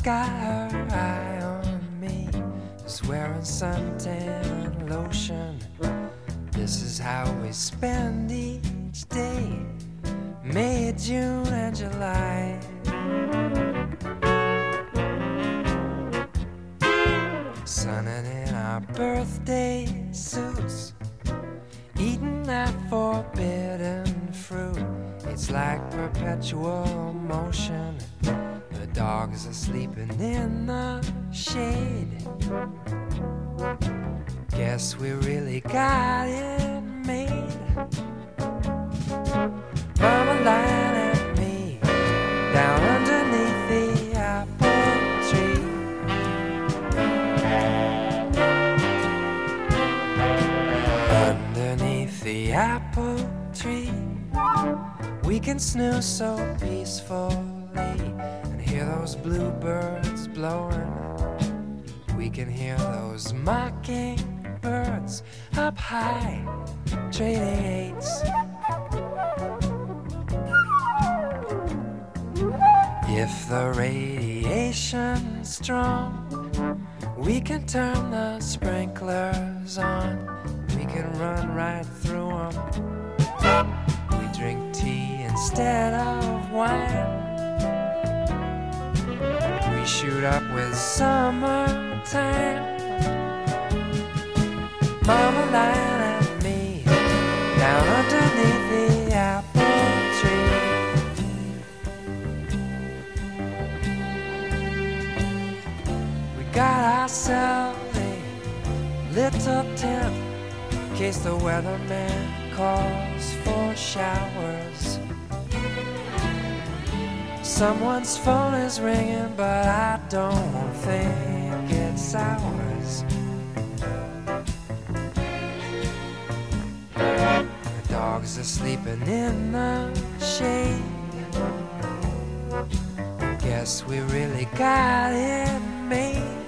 got her eye on me, is wearing suntan lotion. This is how we spend each day, May, June, and July. Sunning in our birthday suits, eating that forbidden fruit. It's like perpetual motion. The dogs are sleeping in the shade. Guess we really got it made. Mama lying at me down underneath the apple tree. Underneath the apple tree, we can snooze so peacefully and hear those bluebirds blowing. We can hear those mockingbirds up high, trading eights. If the radiation's strong, we can turn the sprinklers on. We can run right through them. We drink tea instead of wine. We shoot up with summertime. Mama lying at me down underneath the apple tree. We got ourselves a little tent in case the weatherman calls for showers. Someone's phone is ringing, but I don't think it's ours. The dogs are sleeping in the shade. Guess we really got it made.